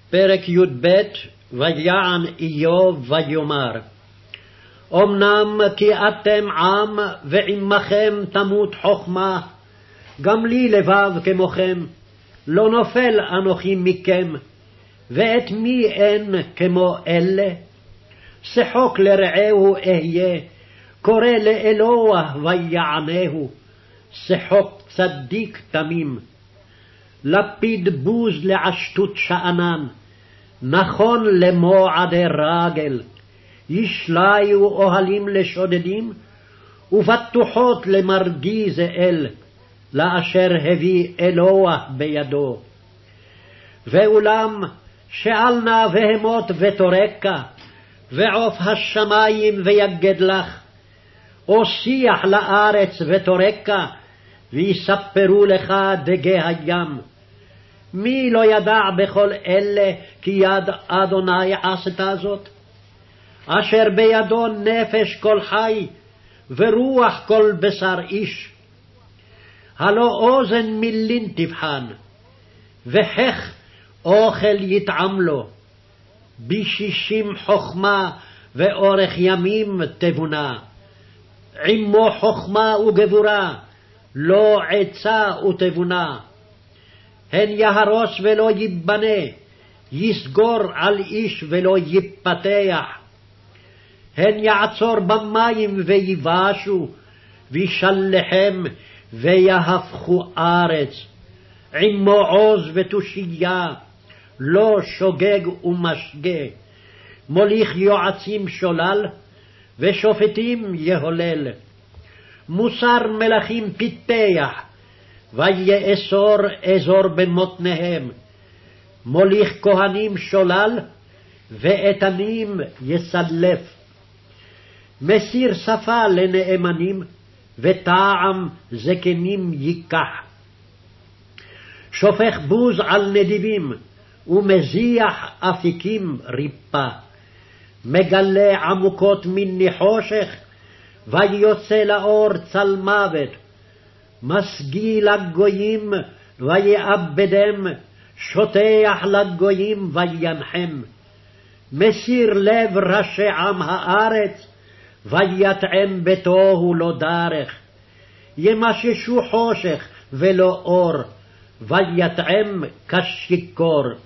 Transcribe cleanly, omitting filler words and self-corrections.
פרק י"ב. ויען איוב ויאמר, אמנם כי אתם עם ועמכם תמות חכמה, גם לי לבב כמוכם, לא נופל אנוכי מכם, ואת מי אין כמו אלה? שחוק לרעהו אהיה, קורא לאלוה ויענהו, שחוק צדיק תמים. לפיד בוז לעשתות שאנן, נכון למועדי רגל. ישליו אוהלים לשודדים, ובטוחות למרגיז אל, לאשר הביא אלוה בידו. ואולם שאל נא בהמות ותורקה, ועוף השמים ויגד לך, אושיח לארץ ותורקה, ויספרו לך דגי הים. מי לא ידע בכל אלה כי יד אדוני עשתה זאת? אשר בידו נפש כל חי, ורוח כל בשר איש. הלא אוזן מילין תבחן, וחך אוכל יטעם לו. ב60 חכמה ואורך ימים תבונה, עמו חכמה וגבורה, לא עצה ותבונה. הן יהרוס ולא ייבנה, יסגור על איש ולא ייפתח. הן יעצור במים ויבשו, וישלחם ויהפכו ארץ. עמו עוז ותושייה, לא שוגג ומשגה. מוליך יועצים שולל, ושופטים יהולל. מוסר מלכים פיתח, ויאסור אזור במותניהם. מוליך כהנים שולל, ואיתנים יסלף. מסיר שפה לנאמנים, וטעם זקנים ייקח. שופך בוז על נדיבים, ומזיח אפיקים ריפה. מגלה עמוקות מן נחושך, ויוצא לאור צל מוות. משגיא לגויים ויאבדם, שוטח לגויים וינחם. מסיר לב ראשי עם הארץ, ויטעם בתוהו לא דרך. ימששו חושך ולא אור, ויטעם כשיכור.